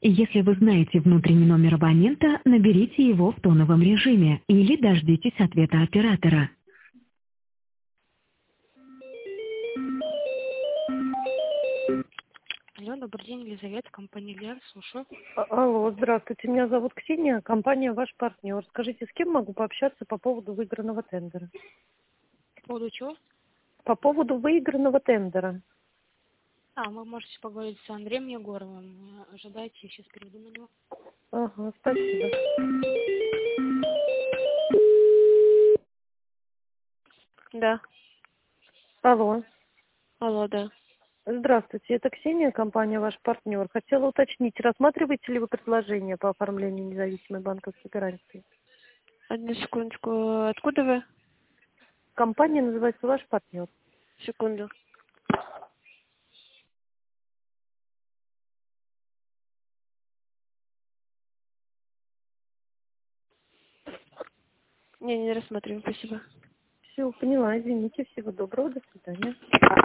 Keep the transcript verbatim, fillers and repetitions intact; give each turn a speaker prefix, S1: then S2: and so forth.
S1: Если вы знаете внутренний номер абонента, наберите его в тоновом режиме или дождитесь ответа оператора.
S2: Алло, добрый день, Елизавета, компания Лер, слушаю.
S3: А- Алло, здравствуйте, меня зовут Ксения, компания «Ваш партнер». Скажите, с кем могу пообщаться по поводу выигранного тендера?
S2: По поводу чего?
S3: По поводу выигранного тендера.
S2: А, вы можете поговорить с Андреем Егоровым. Ожидайте, я сейчас перейду на него.
S3: Ага, спасибо.
S2: Да.
S3: Алло,
S2: Алло, да.
S3: здравствуйте, это Ксения, компания «Ваш партнер». Хотела уточнить, рассматриваете ли вы предложение по оформлению независимой банковской гарантии?
S2: Одну секундочку. Откуда вы?
S3: Компания называется «Ваш партнер».
S2: Секунду. Не, не рассматриваем, спасибо.
S3: Все, поняла, извините, всего доброго, до свидания.